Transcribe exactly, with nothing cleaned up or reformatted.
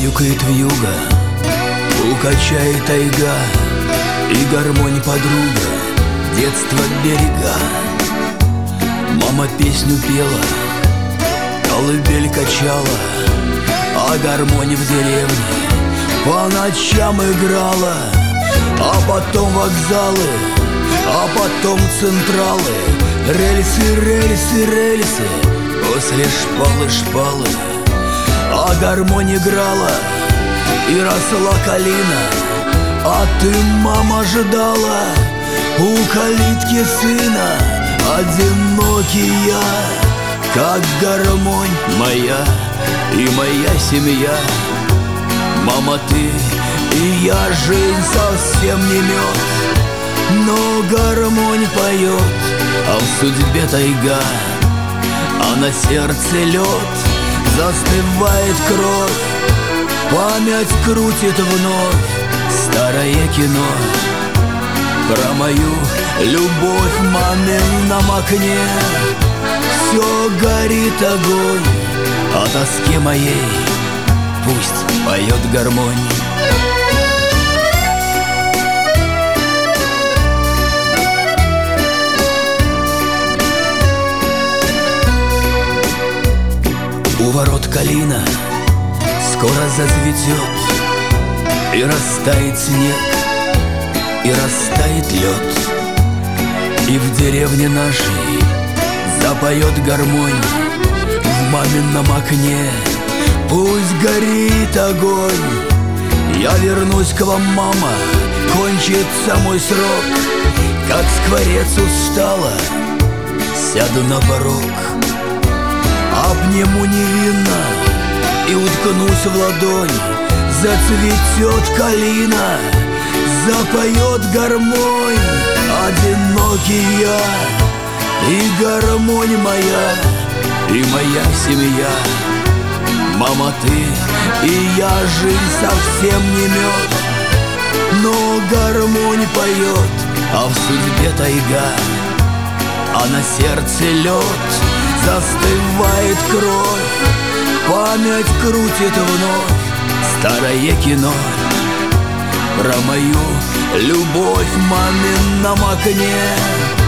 Убаюкает вьюга, укачает тайга, и гармонь подруга детства берега. Мама песню пела, колыбель качала, а гармонь в деревне по ночам играла. А потом вокзалы, а потом централы, рельсы, рельсы, рельсы, после шпалы, шпалы. А гармонь играла, и росла калина, а ты, мама, ждала у калитки сына. Одинокий я, как гармонь моя и моя семья. Мама, ты и я, жизнь совсем не мед, но гармонь поет, а в судьбе тайга, а на сердце лед. Застывает кровь, память крутит вновь старое кино про мою любовь в мамином окне. Все горит огонь, о тоске моей пусть поет гармонь. У ворот калина скоро зацветет, и растает снег, и растает лед, и в деревне нашей запоет гармонь в мамином окне. Пусть горит огонь, я вернусь к вам, мама, кончится мой срок. Как скворец устала, сяду на порог, обниму невинно и уткнусь в ладонь. Зацветет калина, запоет гармонь. Одинокий я, и гармонь моя, и моя семья. Мама, ты и я, жизнь совсем не мед, но гармонь поет, а в судьбе тайга, а на сердце лед. Застывает кровь, память крутит вновь старое кино про мою любовь в мамином окне.